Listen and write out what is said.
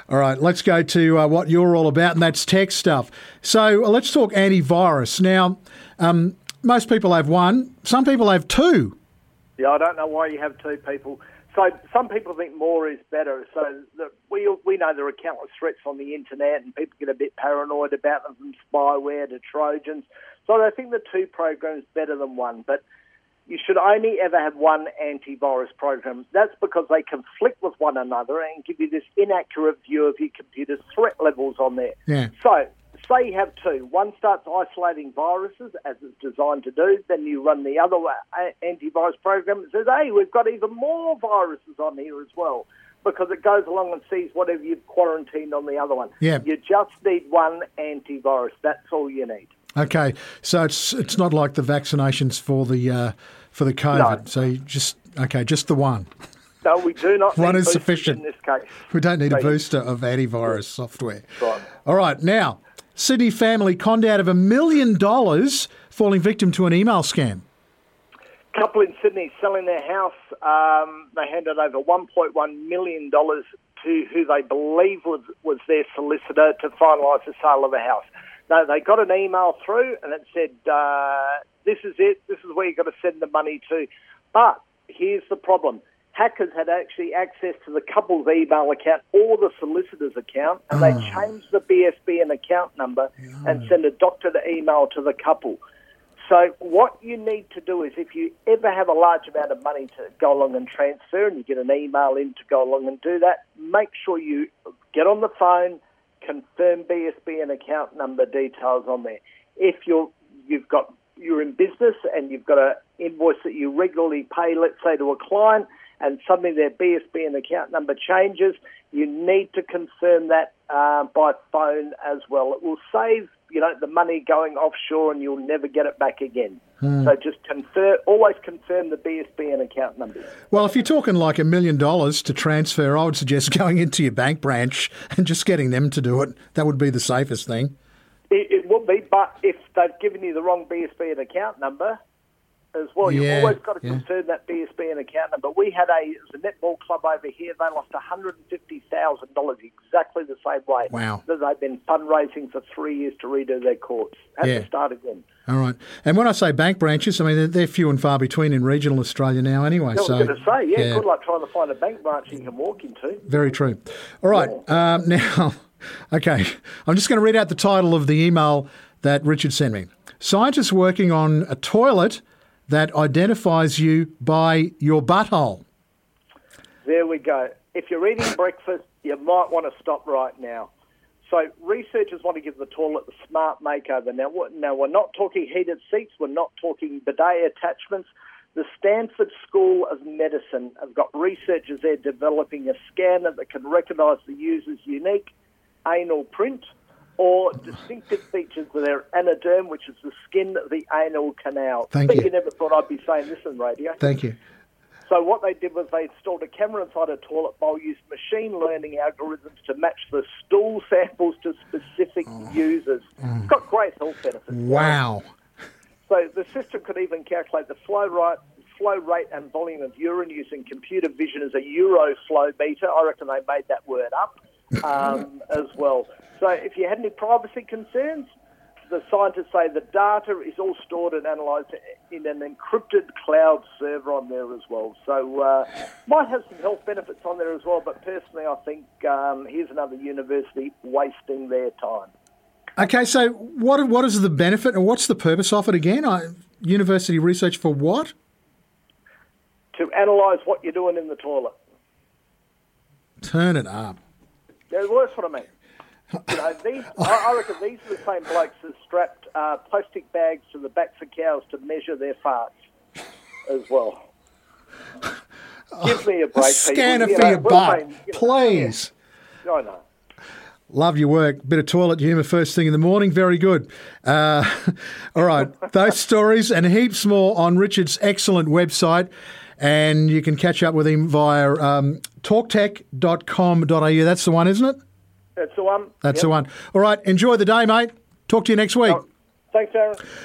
All right, let's go to what you're all about, and that's tech stuff. So let's talk antivirus. Now, most people have one. Some people have two. Yeah, I don't know why you have two people. So some people think more is better. So we know there are countless threats on the internet, and people get a bit paranoid about them, from spyware to Trojans. So I think the two programs better than one. But you should only ever have one antivirus program. That's because they conflict with one another and give you this inaccurate view of your computer's threat levels on there. Yeah. So say you have two. One starts isolating viruses, as it's designed to do. Then you run the other antivirus program that says, hey, we've got even more viruses on here as well, because it goes along and sees whatever you've quarantined on the other one. Yeah. You just need one antivirus. That's all you need. Okay, so it's not like the vaccinations for the COVID. No. So you just the one. No, we do not. One need is boosters sufficient. in this case. We don't need a booster of antivirus software. Right. All right, now, Sydney family conned out of $1 million, falling victim to an email scam. Couple in Sydney selling their house. They handed over $1.1 million to who they believe was their solicitor to finalise the sale of the house. No, they got an email through and it said, this is it, this is where you've got to send the money to. But here's the problem. Hackers had actually access to the couple's email account or the solicitor's account, and they changed the BSBN account number and sent a doctored email to the couple. So what you need to do is, if you ever have a large amount of money to go along and transfer and you get an email in to go along and do that, make sure you get on the phone, confirm BSBN account number details on there. If you're in business and you've got an invoice that you regularly pay, let's say to a client, and suddenly their BSBN account number changes, you need to confirm that by phone as well. It will save the money going offshore, and you'll never get it back again. So just always confirm the BSBN account number. Well, if you're talking like $1 million to transfer, I would suggest going into your bank branch and just getting them to do it. That would be the safest thing. It would be, but if they've given you the wrong BSBN account number as well, you've always got to confirm that BSBN account number. We had a netball club over here. They lost $150,000 exactly the same way. Wow. That they've been fundraising for 3 years to redo their courts. Had to start again. All right. And when I say bank branches, I mean, they're few and far between in regional Australia now anyway. I was going to say, good luck trying to find a bank branch you can walk into. Very true. All right. Now, okay, I'm just going to read out the title of the email that Richard sent me. Scientists working on a toilet that identifies you by your butthole. There we go. If you're eating breakfast, you might want to stop right now. So researchers want to give the toilet the smart makeover. Now, we're not talking heated seats. We're not talking bidet attachments. The Stanford School of Medicine have got researchers there developing a scanner that can recognise the user's unique anal print or distinctive features of their anoderm, which is the skin of the anal canal. Thank you. You never thought I'd be saying this on radio. Thank you. So what they did was they installed a camera inside a toilet bowl, used machine learning algorithms to match the stool samples to specific users. It's got great health benefits. Wow. So the system could even calculate the flow rate and volume of urine using computer vision as a Euroflow meter. I reckon they made that word up as well. So if you had any privacy concerns, the scientists say the data is all stored and analysed in an encrypted cloud server on there as well. So might have some health benefits on there as well, but personally I think here's another university wasting their time. Okay, so what is the benefit and what's the purpose of it again? University research for what? To analyse what you're doing in the toilet. Turn it up. Yeah, well, that's what I mean. I reckon these are the same blokes that strapped plastic bags to the backs of cows to measure their farts as well. Give me a break. Scanner for your butt, please. Yeah. I know. Love your work. Bit of toilet humour first thing in the morning. Very good. All right. Those stories and heaps more on Richard's excellent website. And you can catch up with him via talktech.com.au. That's the one, isn't it? That's the one. That's the one. All right. Enjoy the day, mate. Talk to you next week. Thanks, Aaron.